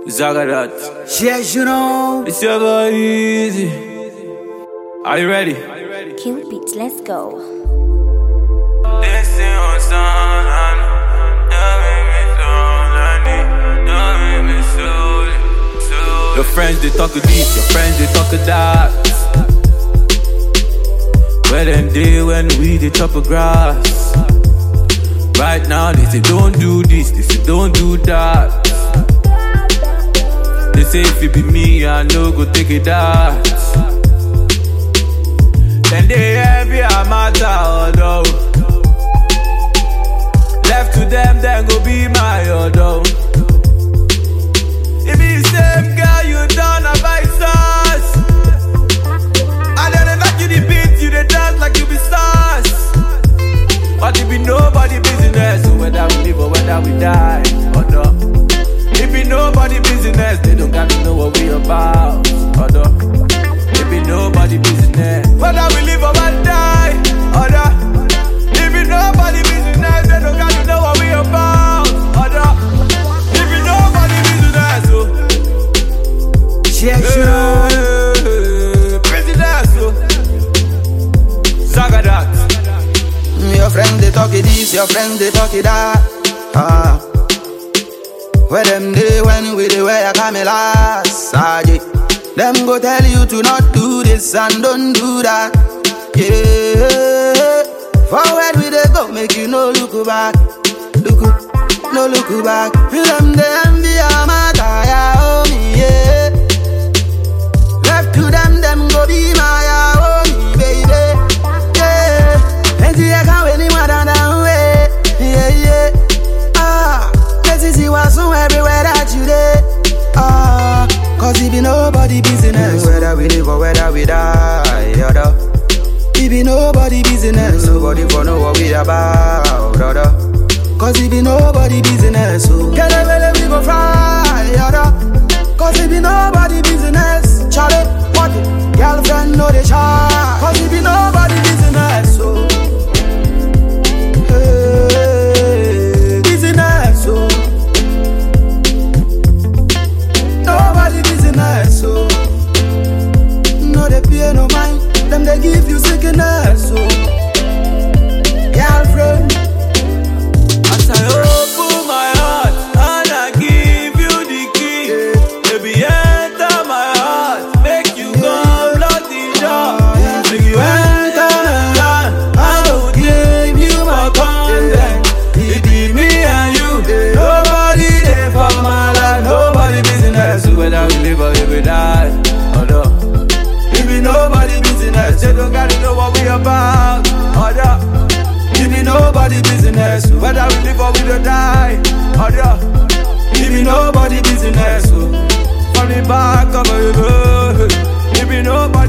Zagadat. Yes, you know. It's your boy Easy. Are you ready? Kill beats, let's go. Your friends they talk deep, your friends they talk that. Where them day when we they chop a grass. Right now they say don't do this, they say don't do that. They say if it be me, I know go take it that. Then they envy a matter, although left to them, then go be my although. If it's the same girl you done a vice sauce, and then they knock you the beat, you they dance like you be stars. But it be nobody business, so whether we live or whether we die, or no. It be nobody business, they don't got to know what we about, or no. It be nobody business, whether we live or we die, or no. It be nobody business, they don't got to know what we about, or no. It be nobody business, so. Yes, you know. Business, so. Zagadat. Your friend they talk it this, your friend they talk it that. Where them day when we dey wear camelas, them go tell you to not do this and don't do that. Yeah, forward we dey go, make you no look back, no look back. Them they envy a matter, yeah, oh me, yeah. Left to them go be my homie, baby. Yeah, and see I can't win anymore down way. Yeah, yeah. Let's see what's on everywhere that you dey. Cause it be nobody business, whether we live or whether we die, it be nobody business, nobody for know what we about, cause it be nobody business, so get a belly we go fly, cause it be nobody business, Charlie, what it, girlfriend know the shot, cause it be nobody business, so hey, business, so nobody business, so no they pay no mind, them they give you sickness, so girlfriend. As I open my heart and I give you the key, baby enter my heart, make you come lock the door. Make you enter my heart, I will give you my content. It be me and you, nobody there for my life, nobody business. Whether we live or we die, oh no. It be nobody business, they don't gotta know what we about, oh no. It be nobody business, whether we live or we don't die, oh yeah. It be nobody business, from the back of a river. It be nobody